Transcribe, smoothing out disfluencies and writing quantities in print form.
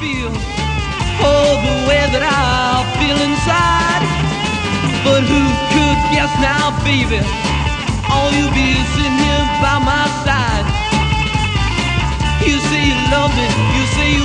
feel, oh, the way that I feel inside. But who could guess now, baby? Oh, you'll be sitting here by my side. You say you love me, you say you